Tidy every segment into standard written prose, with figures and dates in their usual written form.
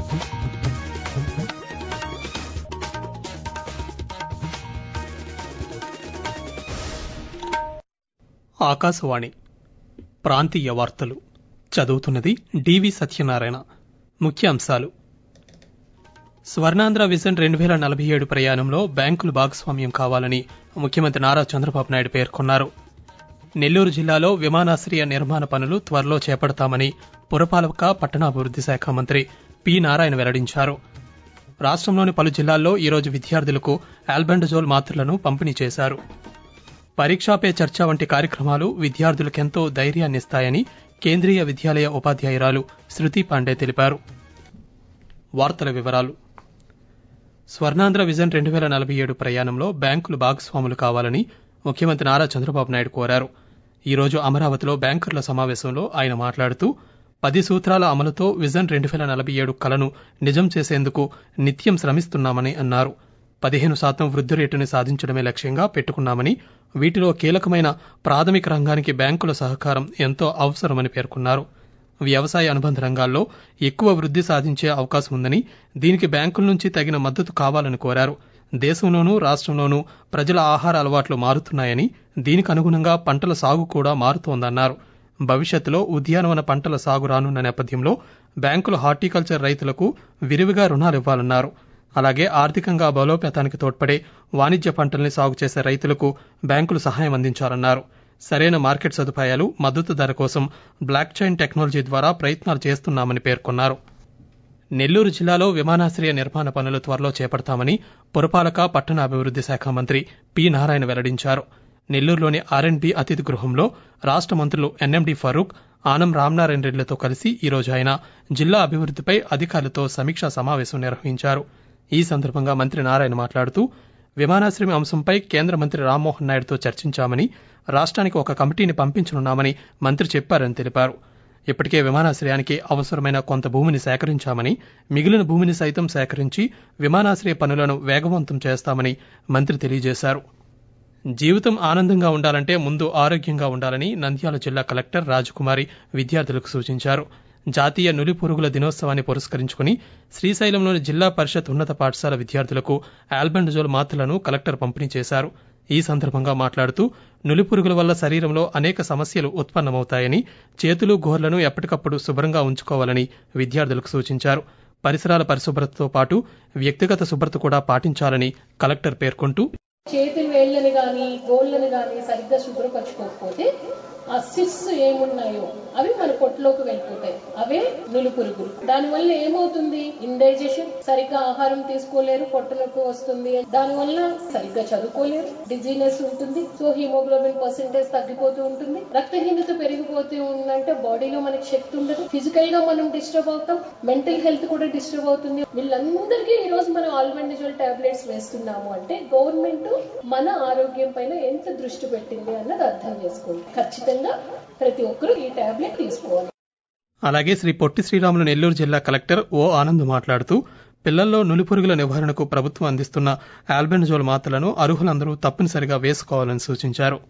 ఆకాశవాణి ప్రాంతీయ వార్తలు చదువుతున్నది డివి సత్యనారాయణ. ముఖ్యాంశాలు: స్వర్ణాంధ్ర విజన్ 2047 ప్రయాణంలో బ్యాంకులు భాగస్వామ్యం కావాలని ముఖ్యమంత్రి నారా చంద్రబాబు నాయుడు పేర్కొన్నారు. నెల్లూరు జిల్లాలో విమానాశ్రయ నిర్మాణ పనులు త్వరలో చేపడతామని పురపాలక పట్టణాభివృద్ది శాఖ మంత్రి పి నారాయణ వెల్లడించారు. రాష్టంలోని పలు జిల్లాల్లో ఈరోజు విద్యార్థులకు ఆల్బెండజోల్ మాత్రలను పంపిణీ చేశారు. పరీక్షా పే చర్చ వంటి కార్యక్రమాలు విద్యార్థులకెంతో ధైర్యాన్నిస్తాయని కేంద్రీయ విద్యాలయ ఉపాధ్యాయురాలు శృతి పాండే తెలిపారు. వార్తల వివరాలు: స్వర్ణాంధ్ర విజన్ 2047 ప్రయాణంలో బ్యాంకులు భాగస్వాములు కావాలని ముఖ్యమంత్రి నారా చంద్రబాబు నాయుడు కోరారు. ఈరోజు అమరావతిలో బ్యాంకర్ల సమావేశంలో ఆయన మాట్లాడుతూ 10 సూత్రాల అమలుతో విజన్ 2047 కలను నిజం చేసేందుకు నిత్యం శ్రమిస్తున్నామని అన్నారు. 15% వృద్ధి రేటుని సాధించడమే లక్ష్యంగా పెట్టుకున్నామని, వీటిలో కీలకమైన ప్రాథమిక రంగానికి బ్యాంకుల సహకారం ఎంతో అవసరమని పేర్కొన్నారు. వ్యవసాయ అనుబంధ రంగాల్లో ఎక్కువ వృద్ధి సాధించే అవకాశం ఉందని, దీనికి బ్యాంకుల నుంచి తగిన మద్దతు కావాలని కోరారు. దేశంలోనూ రాష్టంలోనూ ప్రజల ఆహార అలవాట్లు మారుతున్నాయని, దీనికి అనుగుణంగా పంటల సాగు కూడా మారుతోందన్నారు. భవిష్యత్తులో ఉద్యానవన పంటల సాగు రానున్న నేపథ్యంలో బ్యాంకులు హార్టికల్చర్ రైతులకు విరివిగా రుణాలివ్వాలన్నారు. అలాగే ఆర్థికంగా బలోపేతానికి తోడ్పడే వాణిజ్య పంటల్ని సాగు చేసే రైతులకు బ్యాంకులు సహాయం అందించాలన్నారు. సరైన మార్కెట్ సదుపాయాలు, మద్దతు ధర కోసం బ్లాక్ చైన్ టెక్నాలజీ ద్వారా ప్రయత్నాలు చేస్తున్నామని పేర్కొన్నారు. నెల్లూరు జిల్లాలో విమానాశ్రయ నిర్మాణ పనులు త్వరలో చేపడతామని పురపాలక పట్టణాభివృద్ది శాఖ మంత్రి పి నారాయణ వెల్లడించారు. నెల్లూరులోని ఆర్ఎండ్బి అతిథి గృహంలో రాష్ట మంత్రులు ఎన్ఎండి ఫరూక్, ఆనం రామనారాయణ రెడ్డిలతో కలిసి ఈరోజు ఆయన జిల్లా అభివృద్దిపై అధికారులతో సమీక్షా సమావేశం నిర్వహించారు. ఈ సందర్భంగా మంత్రి నారాయణ మాట్లాడుతూ, విమానాశ్రయం అంశంపై కేంద్ర మంత్రి రామ్మోహన్ నాయుడుతో చర్చించామని, రాష్ట్రానికి ఒక కమిటీని పంపించనున్నామని మంత్రి చెప్పారని తెలిపారు. ఇప్పటికే విమానాశ్రయానికి అవసరమైన కొంత భూమిని సేకరించామని, మిగిలిన భూమిని సైతం సేకరించి విమానాశ్రయ పనులను వేగవంతం చేస్తామని మంత్రి తెలియజేశారు. జీవితం ఆనందంగా ఉండాలంటే ముందు ఆరోగ్యంగా ఉండాలని నంద్యాల జిల్లా కలెక్టర్ రాజకుమారి విద్యార్థులకు సూచించారు. జాతీయ నులి పురుగుల దినోత్సవాన్ని పురస్కరించుకుని శ్రీశైలంలోని జిల్లా పరిషత్ ఉన్నత పాఠశాల విద్యార్థులకు ఆల్బెండజోల్ మాత్రలను కలెక్టర్ పంపిణీ చేశారు. ఈ సందర్భంగా మాట్లాడుతూ, నులి పురుగుల వల్ల శరీరంలో అనేక సమస్యలు ఉత్పన్నమవుతాయని, చేతులు గోర్లను ఎప్పటికప్పుడు శుభ్రంగా ఉంచుకోవాలని విద్యార్థులకు సూచించారు. పరిసరాల పరిశుభ్రతతో పాటు వ్యక్తిగత శుభ్రత కూడా పాటించాలని కలెక్టర్ పేర్కొంటూ, చేతుల వేళ్లను గాని గోళ్లను గాని సరిగ్గా శుభ్రపరచుకోకపోతే ఆ సిస్ ఏమున్నాయో అవి మన పొట్టులోకి వెళ్ళిపోతాయి. అవే నులి పురుగులు. దానివల్ల ఏమవుతుంది? ఇండైజెషన్, సరిగ్గా ఆహారం తీసుకోలేరు, పొట్టలోకి వస్తుంది. దానివల్ల సరిగ్గా చదువుకోలేరు, డిజీనెస్ ఉంటుంది. సో హిమోగ్లోబిన్ పర్సెంటేజ్ తగ్గిపోతూ ఉంటుంది. రక్తహీనత పెరిగిపోతూ ఉందంటే బాడీలో మనకి శక్తి ఉండదు. ఫిజికల్ గా మనం డిస్టర్బ్ అవుతాం, మెంటల్ హెల్త్ కూడా డిస్టర్బ్ అవుతుంది. వీళ్ళందరికీ ఈ రోజు మనం ఆల్బెండజోల్ టాబ్లెట్స్ వేస్తున్నాము అంటే గవర్నమెంట్ మన ఆరోగ్యం పైన ఎంత దృష్టి పెట్టింది అన్నది అర్థం చేసుకోండి. ఖచ్చితంగా ప్రతి ఒక్కరూ ఈ టాబ్లెట్ తీసుకోవాలి. అలాగే శ్రీ పొట్టి శ్రీరాములు నెల్లూరు జిల్లా కలెక్టర్ ఓ ఆనంద్ మాట్లాడుతూ, పిల్లల్లో నులిపురుగుల నివారణకు ప్రభుత్వం అందిస్తున్న ఆల్బెండజోల్ మాత్రలను అర్హులందరూ తప్పనిసరిగా వేసుకోవాలని సూచించారు.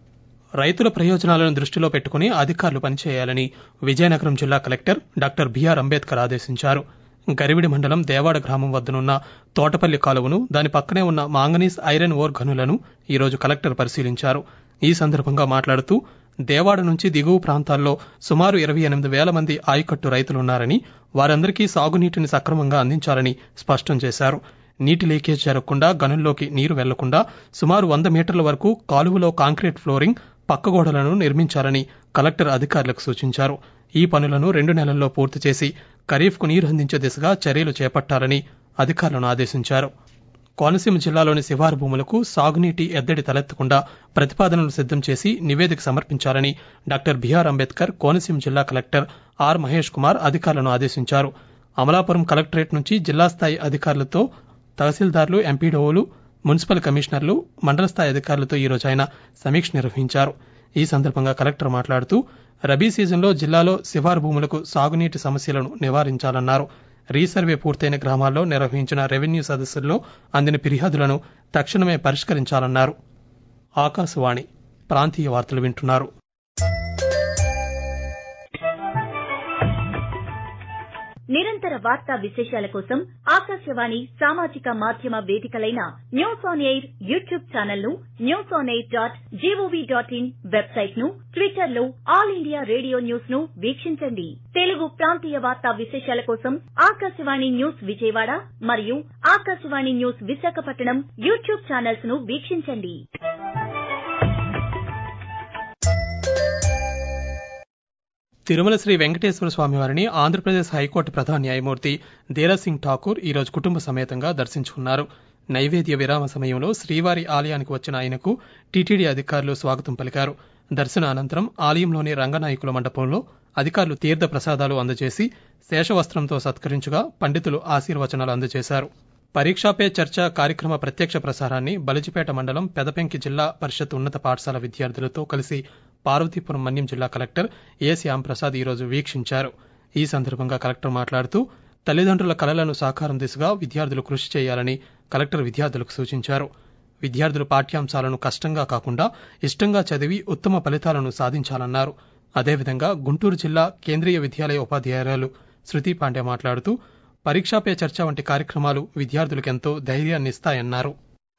రైతుల ప్రయోజనాలను దృష్టిలో పెట్టుకుని అధికారులు పనిచేయాలని విజయనగరం జిల్లా కలెక్టర్ డాక్టర్ బిఆర్ అంబేద్కర్ ఆదేశించారు. గరివిడి మండలం దేవాడ గ్రామం వద్దనున్న తోటపల్లి కాలువను, దాని పక్కనే ఉన్న మాంగనీస్ ఐరన్ ఓర్ గనులను ఈరోజు కలెక్టర్ పరిశీలించారు. ఈ సందర్భంగా మాట్లాడుతూ, దేవాడ నుంచి దిగువ ప్రాంతాల్లో సుమారు 28,000 మంది ఆయకట్టు రైతులున్నారని, వారందరికీ సాగునీటిని సక్రమంగా అందించాలని స్పష్టం చేశారు. నీటి లీకేజ్ జరగకుండా, గనుల్లోకి నీరు వెళ్లకుండా సుమారు 100 మీటర్ల వరకు కాలువలో కాంక్రీట్ ఫ్లోరింగ్, పక్క గోడలను నిర్మించాలని కలెక్టర్ అధికారులకు సూచించారు. ఈ పనులను 2 నెలల్లో పూర్తి చేసి ఖరీఫ్కు నీరు అందించే దిశగా చర్యలు చేపట్టాలని అధికారులను ఆదేశించారు. కోనసీమ జిల్లాలోని శివారు భూములకు సాగునీటి ఎద్దడి తలెత్తకుండా ప్రతిపాదనలు సిద్దం చేసి నివేదిక సమర్పించాలని డాక్టర్ బిఆర్ అంబేద్కర్ కోనసీమ జిల్లా కలెక్టర్ ఆర్ మహేష్ కుమార్ అధికారులను ఆదేశించారు. అమలాపురం కలెక్టరేట్ నుంచి జిల్లా స్థాయి అధికారులతో తహసీల్దార్లు, ఎంపీడీఓలు, మున్సిపల్ కమిషనర్లు, మండల స్థాయి అధికారులతో ఈరోజు ఆయన సమీక్ష నిర్వహించారు. ఈ సందర్భంగా కలెక్టర్ మాట్లాడుతూ, రబీ సీజన్లో జిల్లాలో శివారు భూములకు సాగునీటి సమస్యలను నివారించాలన్నారు. రీసర్వే పూర్తయిన గ్రామాల్లో నిర్వహించిన రెవెన్యూ సదస్సుల్లో అందిన ఫిర్యాదులను తక్షణమే పరిష్కరించాలన్నారు. ఆకాశవాణి ప్రాంతీయ వార్తలు వింటున్నారు. నిరంతర నిరంతర వార్తా విశేషాల కోసం ఆకాశవాణి సామాజిక మాధ్యమ వేదికలైన news on air YouTube channel ను, newsonair.gov.in వెబ్సైట్ ను, ట్విట్టర్ లో ఆల్ ఇండియా రేడియో న్యూస్ ను వీక్షించండి. తెలుగు ప్రాంతీయ వార్తా విశేషాల కోసం ఆకాశవాణి న్యూస్ విజయవాడ మరియు Akashvani news Visakhapatnam YouTube channels ను వీక్షించండి. తిరుమల శ్రీ వెంకటేశ్వర స్వామి వారిని ఆంధ్రప్రదేశ్ హైకోర్టు ప్రధాన న్యాయమూర్తి ధీరజ్ సింగ్ ఠాకూర్ ఈరోజు కుటుంబ సమేతంగా దర్శించుకున్నారు. నైవేద్య విరామ సమయంలో శ్రీవారి ఆలయానికి వచ్చిన ఆయనకు టీటీడీ అధికారులు స్వాగతం పలికారు. దర్శన అనంతరం ఆలయంలోని రంగనాయకుల మండపంలో అధికారులు తీర్థ ప్రసాదాలు అందజేసి శేషవస్త్రంతో సత్కరించగా పండితులు ఆశీర్వచనాలు అందజేశారు. పరీక్షా పే చర్చ కార్యక్రమ ప్రత్యక్ష ప్రసారాన్ని బలిజిపేట మండలం పెదపెంకి జిల్లా పరిషత్ ఉన్నత పాఠశాల విద్యార్థులతో కలిసి పార్వతీపురం మన్యం జిల్లా కలెక్టర్ ఏ శ్యాంప్రసాద్ ఈరోజు వీక్షించారు. ఈ సందర్భంగా కలెక్టర్ మాట్లాడుతూ తల్లిదండ్రుల కలలను సాకారం దిశగా విద్యార్థులు కృషి చేయాలని కలెక్టర్ విద్యార్థులకు సూచించారు. విద్యార్థులు పాఠ్యాంశాలను కష్టంగా కాకుండా ఇష్టంగా చదివి ఉత్తమ ఫలితాలను సాధించాలన్నారు. అదేవిధంగా గుంటూరు జిల్లా కేంద్రీయ విద్యాలయ ఉపాధ్యాయురాలు శృతి పాండే మాట్లాడుతూ పరీక్షా పే చర్చ వంటి కార్యక్రమాలు విద్యార్థులకెంతో ధైర్యాన్ని ఇస్తాయన్నారు.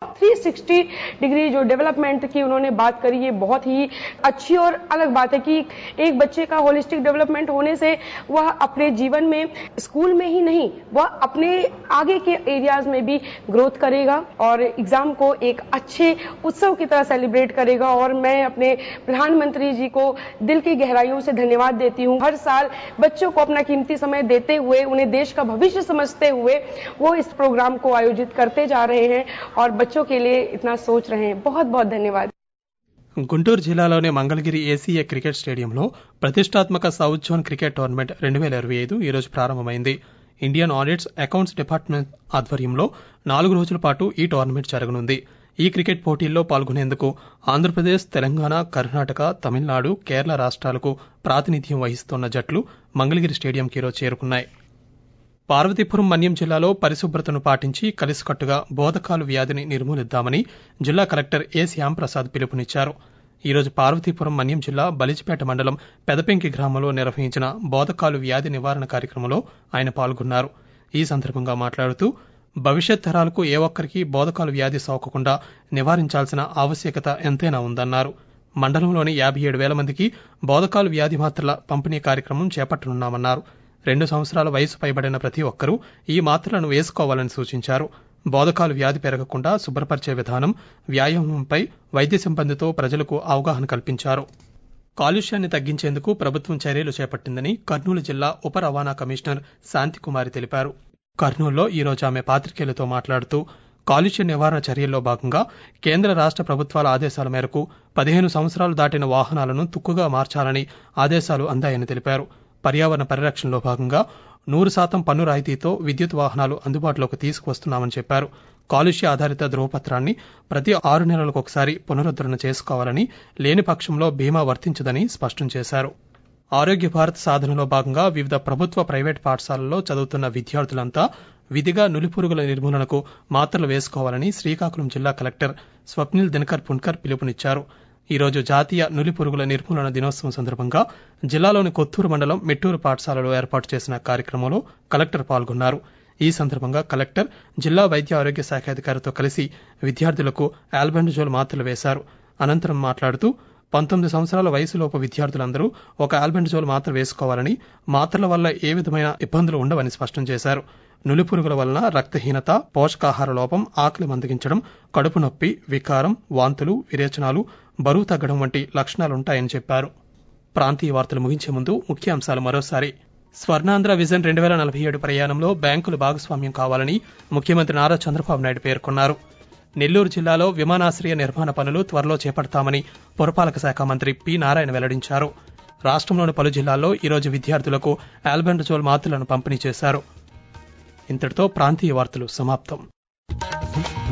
360 डिग्री जो डेवलपमेंट की उन्होंने बात करी, ये बहुत ही अच्छी और अलग बात है कि एक बच्चे का होलिस्टिक डेवलपमेंट होने से वह अपने जीवन में स्कूल में ही नहीं, वह अपने आगे के एरियाज में भी ग्रोथ करेगा और एग्जाम को एक अच्छे उत्सव की तरह सेलिब्रेट करेगा. और मैं अपने प्रधानमंत्री जी को दिल की गहराइयों से धन्यवाद देती हूँ. हर साल बच्चों को अपना कीमती समय देते हुए, उन्हें देश का भविष्य समझते हुए वो इस प्रोग्राम को आयोजित करते जा रहे हैं और बच्चों के लिए इतना सोच रहे हैं. बहुत बहुत धन्यवाद. గుంటూరు జిల్లాలోని మంగళగిరి ఏసీఏ క్రికెట్ స్టేడియంలో ప్రతిష్టాత్మక సౌత్ జోన్ క్రికెట్ టోర్నమెంట్ 2025 ఈ రోజు ప్రారంభమైంది. ఇండియన్ ఆడిట్స్ అకౌంట్స్ డిపార్ట్మెంట్ ఆధ్వర్యంలో 4 రోజుల పాటు ఈ టోర్నమెంట్ జరగనుంది. ఈ క్రికెట్ పోటీల్లో పాల్గొనేందుకు ఆంధ్రప్రదేశ్, తెలంగాణ, కర్ణాటక, తమిళనాడు, కేరళ రాష్ట్రాలకు ప్రాతినిధ్యం వహిస్తున్న జట్లు మంగళగిరి స్టేడియంకి ఈరోజు చేరుకున్నాయి. పార్వతీపురం మన్యం జిల్లాలో పరిశుభ్రతను పాటించి కలిసికట్టుగా బోధకాలు వ్యాధిని నిర్మూలిద్దామని జిల్లా కలెక్టర్ ఏ శ్యాంప్రసాద్ పిలుపునిచ్చారు. ఈరోజు పార్వతీపురం మన్యం జిల్లా బలిజిపేట మండలం పెదపెంకి గ్రామంలో నిర్వహించిన బోధకాలు వ్యాధి నివారణ కార్యక్రమంలో ఆయన పాల్గొన్నారు. ఈ సందర్భంగా మాట్లాడుతూ భవిష్యత్ తరాలకు ఏ ఒక్కరికి బోధకాలు వ్యాధి సోకకుండా నివారించాల్సిన ఆవశ్యకత ఎంతైనా ఉందన్నారు. మండలంలోని 57,000 మందికి బోధకాలు వ్యాధి మాత్రల పంపిణీ కార్యక్రమం చేపట్టనున్నామన్నారు. 2 సంవత్సరాల వయసు పైబడిన ప్రతి ఒక్కరూ ఈ మాత్రలను వేసుకోవాలని సూచించారు. బోధకాలు వ్యాధి పెరగకుండా శుభ్రపరిచే విధానం, వ్యాయామంపై వైద్య సిబ్బందితో ప్రజలకు అవగాహన కల్పించారు. కాలుష్యాన్ని తగ్గించేందుకు ప్రభుత్వం చర్యలు చేపట్టిందని కర్నూలు జిల్లా ఉప రవాణా కమిషనర్ శాంతికుమారి తెలిపారు. కర్నూలులో ఈరోజు ఆమె పాత్రికేయులతో మాట్లాడుతూ కాలుష్య నివారణ చర్యల్లో భాగంగా కేంద్ర రాష్ట్ర ప్రభుత్వాల ఆదేశాల మేరకు 15 సంవత్సరాలు దాటిన వాహనాలను తుక్కుగా మార్చాలని ఆదేశాలు అందాయని తెలిపారు. పర్యావరణ పరిరక్షణలో భాగంగా 100% పన్ను రాయితీతో విద్యుత్ వాహనాలు అందుబాటులోకి తీసుకువస్తున్నామని చెప్పారు. కాలుష్య ఆధారిత ధృవపత్రాన్ని ప్రతి 6 నెలలకు ఒకసారి పునరుద్ధరణ చేసుకోవాలని, లేని పక్షంలో బీమా వర్తించదని స్పష్టం చేశారు. ఆరోగ్య భారత్ సాధనలో భాగంగా వివిధ ప్రభుత్వ, ప్రైవేట్ పాఠశాలల్లో చదువుతున్న విద్యార్థులంతా విధిగా నులిపురుగుల నిర్మూలనకు మాత్రలు వేసుకోవాలని శ్రీకాకుళం జిల్లా కలెక్టర్ స్వప్నిల్ దినకర్ పున్కర్ పిలుపునిచ్చారు. ఈరోజు జాతీయ నులిపురుగుల నిర్మూలన దినోత్సవం సందర్భంగా జిల్లాలోని కొత్తూరు మండలం మెట్టూరు పాఠశాలలో ఏర్పాటు చేసిన కార్యక్రమంలో కలెక్టర్ పాల్గొన్నారు. ఈ సందర్భంగా కలెక్టర్ జిల్లా వైద్య ఆరోగ్య శాఖ అధికారితో కలిసి విద్యార్థులకు ఆల్బెండజోల్ మాత్రలు వేశారు. అనంతరం మాట్లాడుతూ 19 సంవత్సరాల వయసులోపు విద్యార్థులందరూ ఒక ఆల్బెండజోల్ మాత్ర వేసుకోవాలని, మాత్రల వల్ల ఏ విధమైన ఇబ్బందులు ఉండవని స్పష్టం చేశారు. నులిపురుగుల వలన రక్తహీనత, పోషకాహార లోపం, ఆకలి మందగించడం, కడుపు నొప్పి, వికారం, వాంతులు, విరేచనాలు, బరువు తగ్గడం వంటి లక్షణాలుంటాయని చెప్పారు. ప్రాంతీయ వార్తలు ముగించే ముందు ముఖ్యాంశాలు మరోసారి. స్వర్ణాంధ్ర విజన్ 2047 ప్రయాణంలో బ్యాంకులు భాగస్వామ్యం కావాలని ముఖ్యమంత్రి నారా చంద్రబాబు నాయుడు పేర్కొన్నారు. నెల్లూరు జిల్లాలో విమానాశ్రయ నిర్మాణ పనులు త్వరలో చేపడతామని పురపాలక శాఖ మంత్రి పి నారాయణ వెల్లడించారు. రాష్ట్రంలోని పలు జిల్లాల్లో ఈరోజు విద్యార్థులకు ఆల్బెండజోల్ మాత్రలను పంపిణీ చేశారు. ఇంతటితో ప్రాంతీయ వార్తలు సమాప్తం.